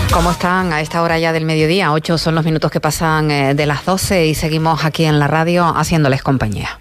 ¿Cómo están a esta hora ya del mediodía? 8 son los minutos que pasan de las 12 y seguimos aquí en la radio haciéndoles compañía.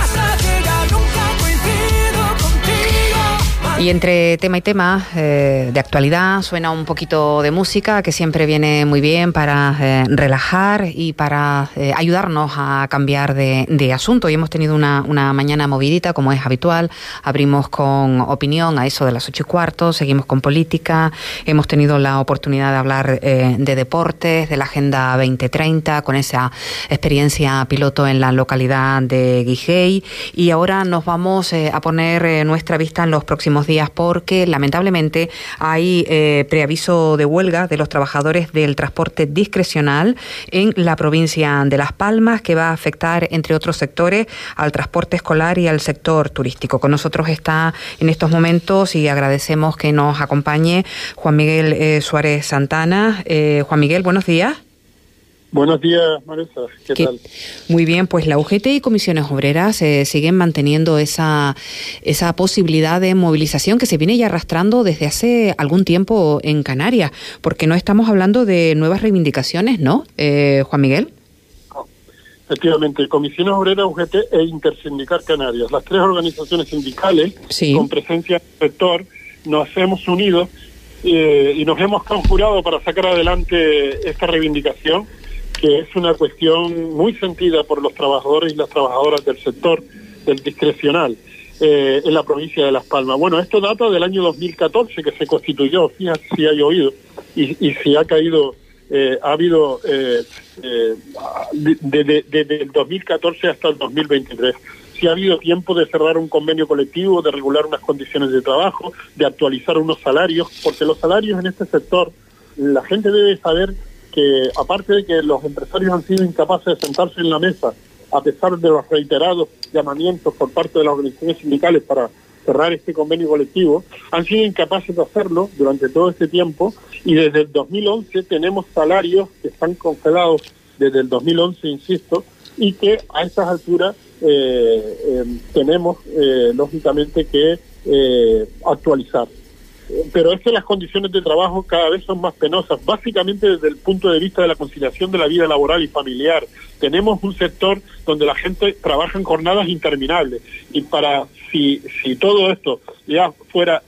Y entre tema y tema de actualidad suena un poquito de música que siempre viene muy bien para relajar y para ayudarnos a cambiar de asunto. Y hemos tenido una mañana movidita, como es habitual. Abrimos con opinión a eso de las 8:15, seguimos con política. Hemos tenido la oportunidad de hablar de deportes, de la Agenda 2030, con esa experiencia piloto en la localidad de Guigey. Y ahora nos vamos a poner nuestra vista en los próximos días porque lamentablemente hay preaviso de huelga de los trabajadores del transporte discrecional en la provincia de Las Palmas, que va a afectar, entre otros sectores, al transporte escolar y al sector turístico. Con nosotros está en estos momentos, y agradecemos que nos acompañe, Juan Miguel Suárez Santana. Juan Miguel, buenos días. Buenos días, Marisa. ¿Qué tal? Muy bien, pues la UGT y Comisiones Obreras siguen manteniendo esa posibilidad de movilización que se viene ya arrastrando desde hace algún tiempo en Canarias, porque no estamos hablando de nuevas reivindicaciones, ¿no, Juan Miguel? No. Efectivamente, Comisiones Obreras, UGT e Intersindical Canarias, las tres organizaciones sindicales con presencia en el sector, nos hemos unido y nos hemos conjurado para sacar adelante esta reivindicación, que es una cuestión muy sentida por los trabajadores y las trabajadoras del sector del discrecional en la provincia de Las Palmas. Bueno, esto data del año 2014 que se constituyó, fíjate si hay oído, y si ha caído, ha habido desde el 2014 hasta el 2023. Si ha habido tiempo de cerrar un convenio colectivo, de regular unas condiciones de trabajo, de actualizar unos salarios, porque los salarios en este sector, la gente debe saber que, aparte de que los empresarios han sido incapaces de sentarse en la mesa, a pesar de los reiterados llamamientos por parte de las organizaciones sindicales para cerrar este convenio colectivo, han sido incapaces de hacerlo durante todo este tiempo, y desde el 2011 tenemos salarios que están congelados desde el 2011, insisto, y que a estas alturas tenemos lógicamente que actualizar. Pero es que las condiciones de trabajo cada vez son más penosas, básicamente desde el punto de vista de la conciliación de la vida laboral y familiar. Tenemos un sector donde la gente trabaja en jornadas interminables, y para si todo esto ya fuera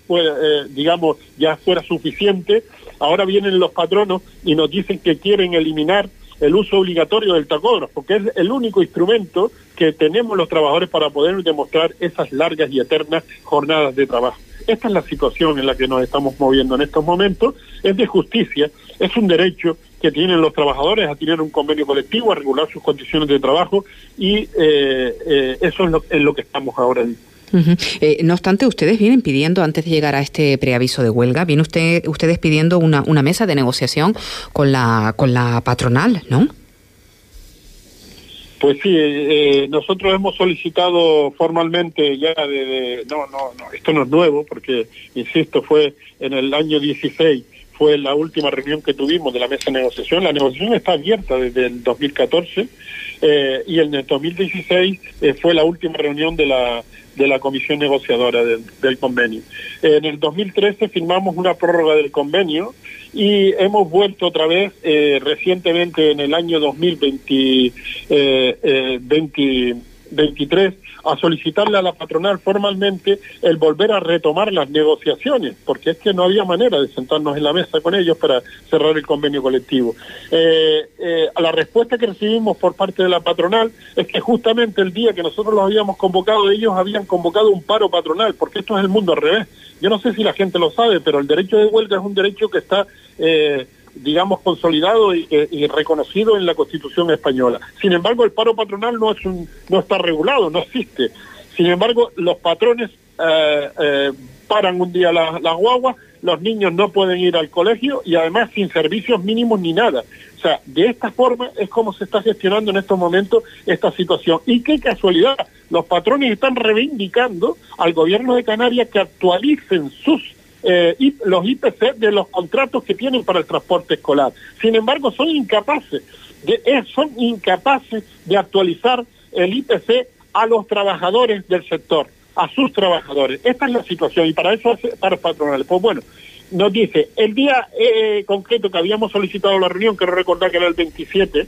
suficiente, ahora vienen los patronos y nos dicen que quieren eliminar el uso obligatorio del tacógrafo, porque es el único instrumento que tenemos los trabajadores para poder demostrar esas largas y eternas jornadas de trabajo. Esta es la situación en la que nos estamos moviendo en estos momentos. Es de justicia, es un derecho que tienen los trabajadores a tener un convenio colectivo, a regular sus condiciones de trabajo, y eso es lo que estamos ahora. No obstante, ustedes vienen pidiendo, antes de llegar a este preaviso de huelga, vienen ustedes pidiendo una mesa de negociación con la patronal, ¿no? Pues sí, nosotros hemos solicitado formalmente ya no, esto no es nuevo, porque, insisto, fue en el año 16, fue la última reunión que tuvimos de la mesa de negociación. La negociación está abierta desde el 2014, y en el 2016 fue la última reunión de la comisión negociadora del convenio. En el 2013 firmamos una prórroga del convenio, y hemos vuelto otra vez recientemente en el año 2023 a solicitarle a la patronal formalmente el volver a retomar las negociaciones, porque es que no había manera de sentarnos en la mesa con ellos para cerrar el convenio colectivo. La respuesta que recibimos por parte de la patronal es que justamente el día que nosotros los habíamos convocado, ellos habían convocado un paro patronal, porque esto es el mundo al revés. Yo no sé si la gente lo sabe, pero el derecho de huelga es un derecho que está consolidado y reconocido en la Constitución española. Sin embargo, el paro patronal no está regulado, no existe. Sin embargo, los patrones paran un día las guaguas, los niños no pueden ir al colegio, y además sin servicios mínimos ni nada. O sea, de esta forma es como se está gestionando en estos momentos esta situación. Y qué casualidad, los patrones están reivindicando al gobierno de Canarias que actualicen los IPC de los contratos que tienen para el transporte escolar. Sin embargo, son incapaces de actualizar el IPC a los trabajadores del sector, a sus trabajadores. Esta es la situación, y para eso para patronales. Pues bueno, nos dice, el día concreto que habíamos solicitado la reunión, quiero recordar que era el 27,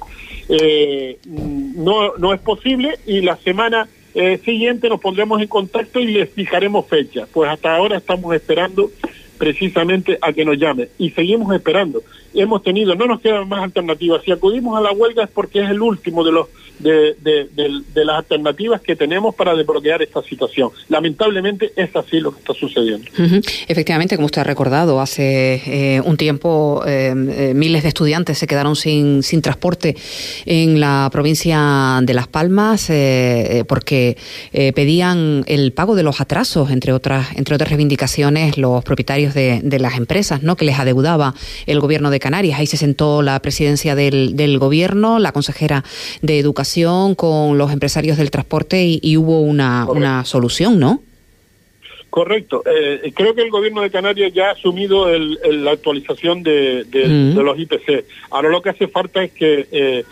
no es posible, y la semana siguiente nos pondremos en contacto y les fijaremos fecha. Pues hasta ahora estamos esperando precisamente a que nos llame, y seguimos esperando. No nos quedan más alternativas. Si acudimos a la huelga es porque es el último de las alternativas que tenemos para desbloquear esta situación. Lamentablemente es así lo que está sucediendo. Efectivamente, como usted ha recordado, hace un tiempo miles de estudiantes se quedaron sin transporte en la provincia de Las Palmas porque pedían el pago de los atrasos, entre otras reivindicaciones, los propietarios de las empresas, ¿no?, que les adeudaba el gobierno de Canarias. Ahí se sentó la presidencia del gobierno, la consejera de Educación con los empresarios del transporte y hubo una solución, ¿no? Correcto. Creo que el gobierno de Canarias ya ha asumido la actualización de los IPC. Ahora lo que hace falta es que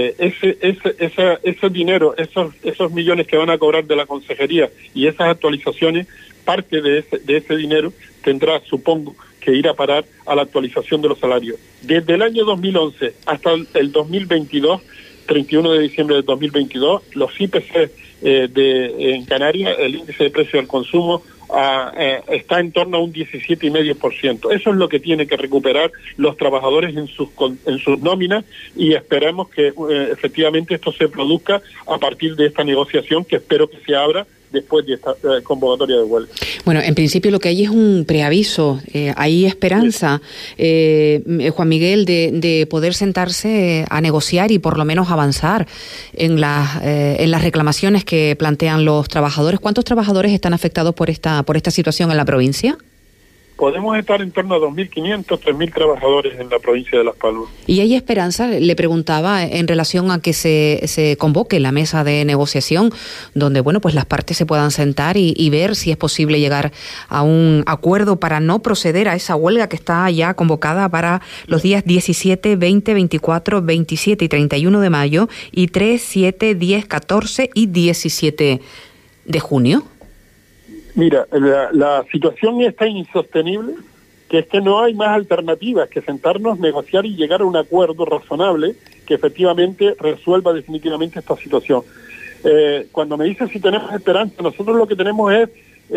ese dinero, esos millones que van a cobrar de la consejería y esas actualizaciones, parte de ese dinero tendrá, supongo, que ir a parar a la actualización de los salarios. Desde el año 2011 hasta el 2022, 31 de diciembre del 2022, los IPC en Canarias, el índice de precio del consumo, está en torno a un 17,5%. Eso es lo que tienen que recuperar los trabajadores en sus nóminas, y esperemos que efectivamente esto se produzca a partir de esta negociación, que espero que se abra después de esta convocatoria de huelga. Bueno, en principio lo que hay es un preaviso. ¿Hay esperanza, Juan Miguel, de poder sentarse a negociar y por lo menos avanzar en las reclamaciones que plantean los trabajadores? ¿Cuántos trabajadores están afectados por esta situación en la provincia? Podemos estar en torno a 2.500, 3.000 trabajadores en la provincia de Las Palmas. ¿Y hay esperanza? Le preguntaba en relación a que se convoque la mesa de negociación, donde pues las partes se puedan sentar y ver si es posible llegar a un acuerdo para no proceder a esa huelga que está ya convocada para los días 17, 20, 24, 27 y 31 de mayo y 3, 7, 10, 14 y 17 de junio. Mira, la situación es tan insostenible que es que no hay más alternativas que sentarnos, negociar y llegar a un acuerdo razonable que efectivamente resuelva definitivamente esta situación. Cuando me dicen si tenemos esperanza, nosotros lo que tenemos es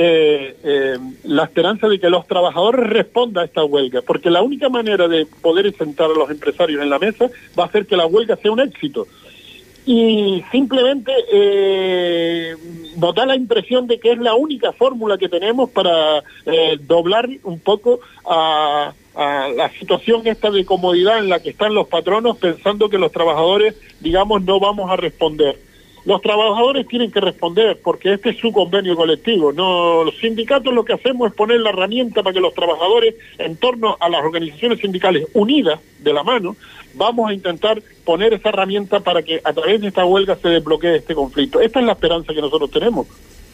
la esperanza de que los trabajadores respondan a esta huelga, porque la única manera de poder sentar a los empresarios en la mesa va a hacer que la huelga sea un éxito. Y simplemente nos da la impresión de que es la única fórmula que tenemos para doblar un poco a la situación esta de comodidad en la que están los patronos, pensando que los trabajadores, digamos, no vamos a responder. Los trabajadores tienen que responder porque este es su convenio colectivo. No, los sindicatos lo que hacemos es poner la herramienta para que los trabajadores, en torno a las organizaciones sindicales unidas de la mano, vamos a intentar poner esa herramienta para que a través de esta huelga se desbloquee este conflicto. Esta es la esperanza que nosotros tenemos.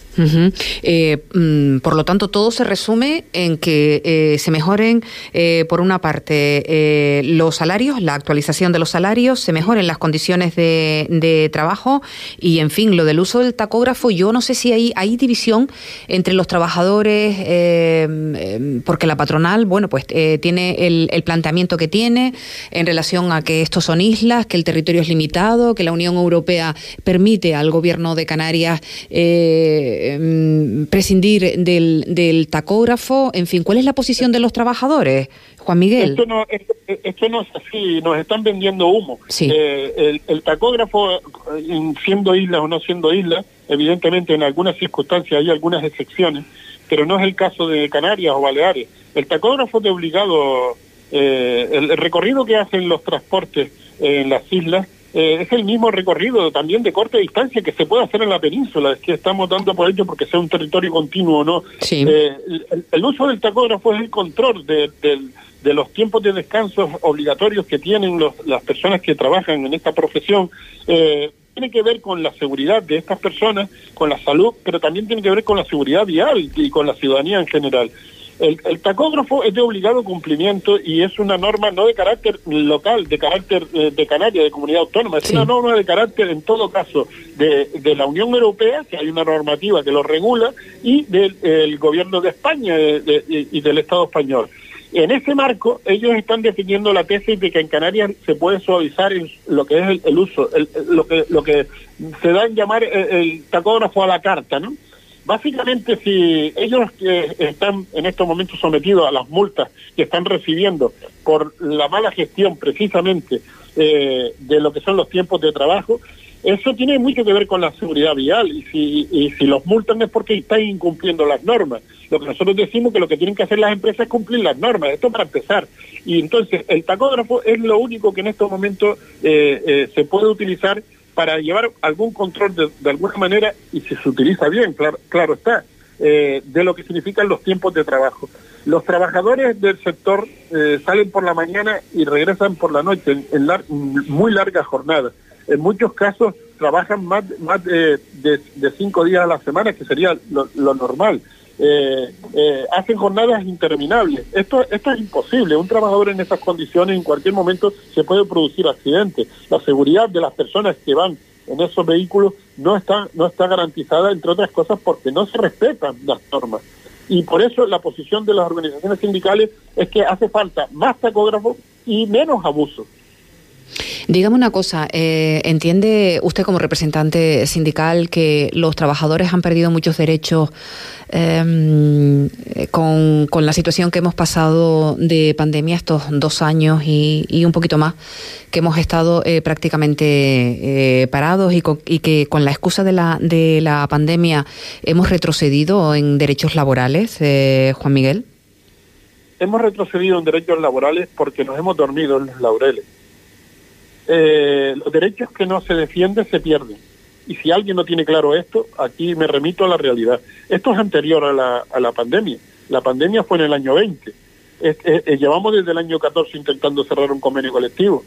Por lo tanto, todo se resume en que se mejoren, por una parte, los salarios, la actualización de los salarios, se mejoren las condiciones de trabajo y, en fin, lo del uso del tacógrafo. Yo no sé si hay división entre los trabajadores, porque la patronal, tiene el planteamiento que tiene en relación a que estos son islas, que el territorio es limitado, que la Unión Europea permite al gobierno de Canarias prescindir del tacógrafo. En fin, ¿cuál es la posición de los trabajadores, Juan Miguel? Esto no es así, nos están vendiendo humo. Sí. El tacógrafo, siendo isla o no siendo isla, evidentemente en algunas circunstancias hay algunas excepciones, pero no es el caso de Canarias o Baleares. El tacógrafo es de obligado, el recorrido que hacen los transportes en las islas es el mismo recorrido también de corta distancia que se puede hacer en la península. Es que estamos dando por hecho porque sea un territorio continuo o no. Sí. El uso del tacógrafo es el control de los tiempos de descanso obligatorios que tienen las personas que trabajan en esta profesión. Tiene que ver con la seguridad de estas personas, con la salud, pero también tiene que ver con la seguridad vial y con la ciudadanía en general. El tacógrafo es de obligado cumplimiento y es una norma no de carácter local, de carácter de Canarias, de comunidad autónoma, es una norma de carácter, en todo caso, de la Unión Europea, que hay una normativa que lo regula, y del gobierno de España y del Estado español. En ese marco, ellos están definiendo la tesis de que en Canarias se puede suavizar lo que es el uso, lo que se da en llamar el tacógrafo a la carta, ¿no? Básicamente, si ellos están en estos momentos sometidos a las multas que están recibiendo por la mala gestión precisamente de lo que son los tiempos de trabajo, eso tiene mucho que ver con la seguridad vial, y si los multan es porque están incumpliendo las normas. Lo que nosotros decimos que lo que tienen que hacer las empresas es cumplir las normas, esto para empezar. Y entonces el tacógrafo es lo único que en estos momentos se puede utilizar para llevar algún control de alguna manera, y si se utiliza bien, claro está, de lo que significan los tiempos de trabajo. Los trabajadores del sector salen por la mañana y regresan por la noche en muy largas jornadas. En muchos casos trabajan más de 5 días a la semana, que sería lo normal. Hacen jornadas interminables. Esto es imposible. Un trabajador en esas condiciones en cualquier momento se puede producir accidentes. La seguridad de las personas que van en esos vehículos no está garantizada, entre otras cosas, porque no se respetan las normas. Y por eso la posición de las organizaciones sindicales es que hace falta más tacógrafos y menos abusos. Dígame una cosa, ¿entiende usted como representante sindical que los trabajadores han perdido muchos derechos con la situación que hemos pasado de pandemia estos 2 años y un poquito más, que hemos estado prácticamente parados y que con la excusa de la pandemia hemos retrocedido en derechos laborales, Juan Miguel? Hemos retrocedido en derechos laborales porque nos hemos dormido en los laureles. Los derechos que no se defienden se pierden. Y si alguien no tiene claro esto, aquí me remito a la realidad. Esto es anterior a la pandemia. La pandemia fue en el año 20. Llevamos desde el año 14 intentando cerrar un convenio colectivo.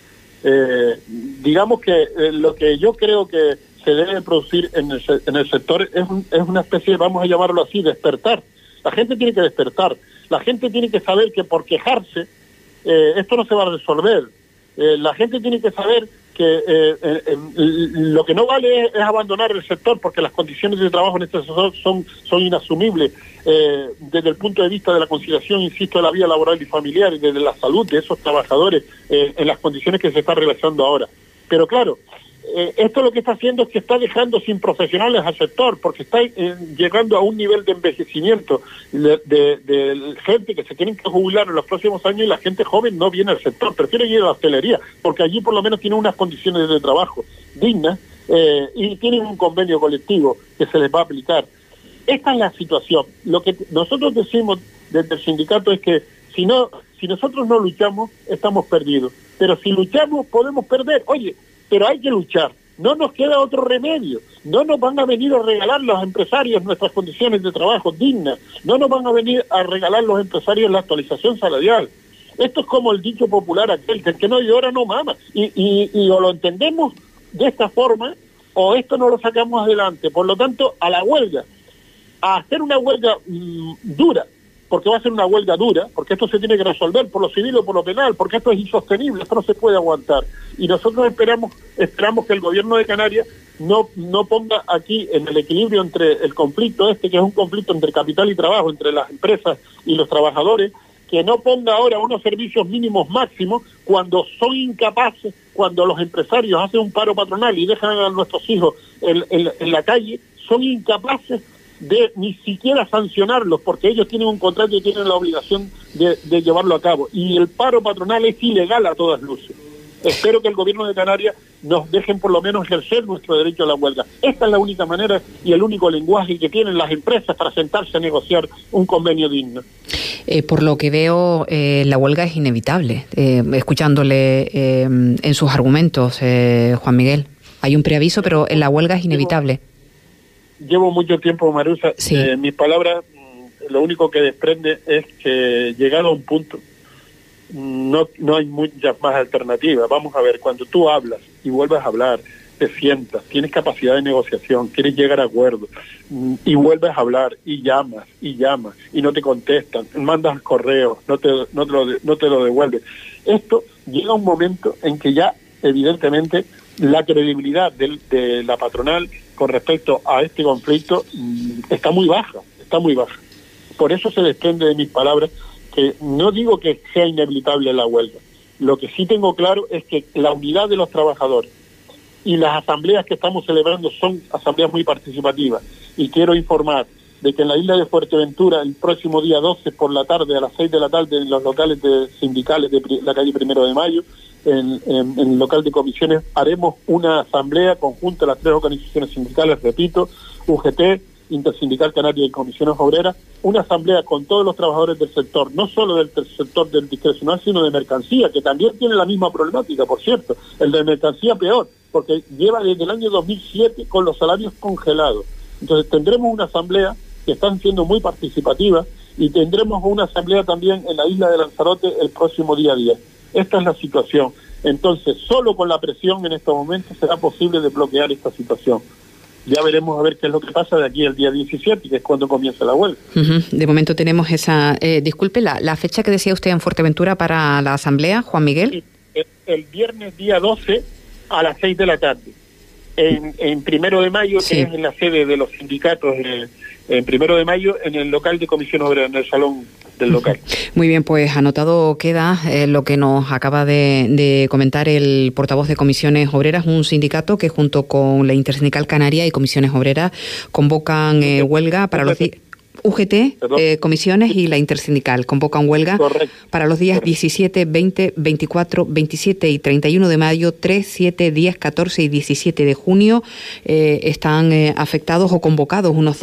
Digamos que lo que yo creo que se debe producir en el sector es una especie de, vamos a llamarlo así, despertar. La gente tiene que despertar. La gente tiene que saber que por quejarse esto no se va a resolver. La gente tiene que saber que lo que no vale es abandonar el sector, porque las condiciones de trabajo en este sector son inasumibles desde el punto de vista de la conciliación, insisto, de la vida laboral y familiar, y desde la salud de esos trabajadores en las condiciones que se está realizando ahora. Pero claro, esto lo que está haciendo es que está dejando sin profesionales al sector, porque está llegando a un nivel de envejecimiento de gente que se tienen que jubilar en los próximos años, y la gente joven no viene al sector, prefiere ir a la hostelería, porque allí por lo menos tienen unas condiciones de trabajo dignas y tienen un convenio colectivo que se les va a aplicar. Esta es la situación. Lo que nosotros decimos desde el sindicato es que si nosotros no luchamos, estamos perdidos. Pero si luchamos, podemos perder. Oye, pero hay que luchar, no nos queda otro remedio. No nos van a venir a regalar los empresarios nuestras condiciones de trabajo dignas, no nos van a venir a regalar los empresarios la actualización salarial. Esto es como el dicho popular aquel, que el que no llora no mama, y o lo entendemos de esta forma, o esto no lo sacamos adelante. Por lo tanto, a la huelga, a hacer una huelga dura, porque va a ser una huelga dura, porque esto se tiene que resolver por lo civil o por lo penal, porque esto es insostenible, esto no se puede aguantar. Y nosotros esperamos que el gobierno de Canarias no ponga aquí en el equilibrio entre el conflicto que es un conflicto entre capital y trabajo, entre las empresas y los trabajadores, que no ponga ahora unos servicios mínimos máximos cuando son incapaces, cuando los empresarios hacen un paro patronal y dejan a nuestros hijos en la calle, son incapaces de ni siquiera sancionarlos, porque ellos tienen un contrato y tienen la obligación de llevarlo a cabo, y el paro patronal es ilegal a todas luces. Espero que el gobierno de Canarias nos dejen por lo menos ejercer nuestro derecho a la huelga. Esta es la única manera y el único lenguaje que tienen las empresas para sentarse a negociar un convenio digno. Por lo que veo, la huelga es inevitable, escuchándole en sus argumentos, Juan Miguel. Hay un preaviso, pero la huelga es inevitable. Llevo mucho tiempo, Marusa. Sí. Mis palabras, lo único que desprende es que llegado a un punto, no hay muchas más alternativas. Vamos a ver, cuando tú hablas y vuelves a hablar, te sientas, tienes capacidad de negociación, quieres llegar a acuerdos, y vuelves a hablar y llamas y no te contestan, mandas correos, no te lo devuelven. Esto llega a un momento en que ya evidentemente la credibilidad de la patronal con respecto a este conflicto está muy baja. Por eso se desprende de mis palabras que no digo que sea inevitable la huelga. Lo que sí tengo claro es que la unidad de los trabajadores y las asambleas que estamos celebrando son asambleas muy participativas. Y quiero informar de que en la isla de Fuerteventura, el próximo día 12 por la tarde, a las 6 de la tarde, en los locales sindicales de la calle 1 de Mayo, en el local de comisiones, haremos una asamblea conjunta de las 3 organizaciones sindicales, repito, UGT, Intersindical Canaria y Comisiones Obreras, una asamblea con todos los trabajadores del sector, no solo del sector del discrecional, sino de mercancía, que también tiene la misma problemática, por cierto, el de mercancía peor, porque lleva desde el año 2007 con los salarios congelados. Entonces tendremos una asamblea que están siendo muy participativas y tendremos una asamblea también en la isla de Lanzarote el próximo día 10. Esta es la situación. Entonces, solo con la presión en estos momentos será posible desbloquear esta situación. Ya veremos a ver qué es lo que pasa de aquí al día 17, que es cuando comienza la huelga. De momento tenemos esa... disculpe, la fecha que decía usted en Fuerteventura para la asamblea, Juan Miguel. Sí, el viernes día 12 a las 6 de la tarde. En 1 de mayo, sí, que es en la sede de los sindicatos, en 1 de mayo, en el local de Comisiones Obreras, en el salón del local. Muy bien, pues anotado queda lo que nos acaba de comentar el portavoz de Comisiones Obreras, un sindicato que junto con la Intersindical Canaria y Comisiones Obreras convocan huelga para los días... UGT, comisiones y la Intersindical convocan huelga para los días 17, 20, 24, 27 y 31 de mayo, 3, 7, 10, 14 y 17 de junio. Están afectados o convocados unos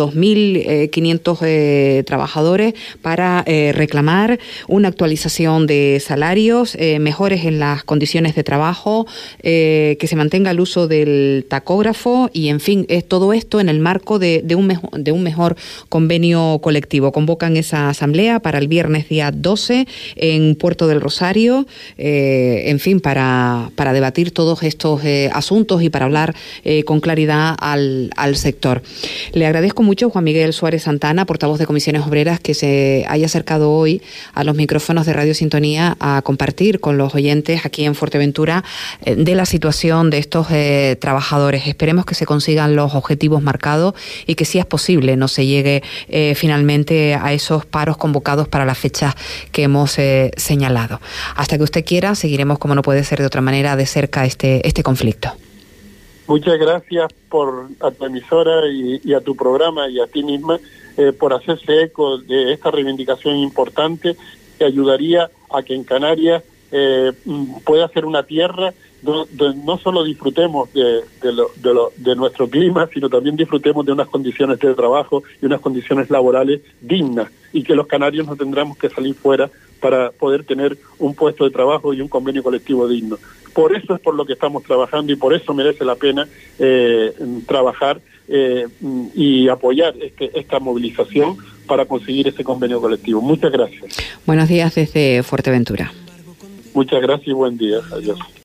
2.500 trabajadores para reclamar una actualización de salarios, mejores en las condiciones de trabajo, que se mantenga el uso del tacógrafo y, en fin, todo esto en el marco de un mejor convenio colectivo. Convocan esa asamblea para el viernes día 12 en Puerto del Rosario, en fin, para debatir todos estos asuntos y para hablar con claridad al sector. Le agradezco mucho, Juan Miguel Suárez Santana, portavoz de Comisiones Obreras, que se haya acercado hoy a los micrófonos de Radio Sintonía a compartir con los oyentes aquí en Fuerteventura de la situación de estos trabajadores. Esperemos que se consigan los objetivos marcados y que, si es posible, no se llegue finalmente a esos paros convocados para las fechas que hemos señalado. Hasta que usted quiera, seguiremos, como no puede ser de otra manera, de cerca este conflicto. Muchas gracias a tu emisora y a tu programa y a ti misma por hacerse eco de esta reivindicación importante que ayudaría a que en Canarias pueda ser una tierra donde no solo disfrutemos de nuestro clima, sino también disfrutemos de unas condiciones de trabajo y unas condiciones laborales dignas, y que los canarios no tendremos que salir fuera para poder tener un puesto de trabajo y un convenio colectivo digno. Por eso es por lo que estamos trabajando y por eso merece la pena trabajar y apoyar esta movilización para conseguir ese convenio colectivo. Muchas gracias. Buenos días desde Fuerteventura. Muchas gracias y buen día. Adiós.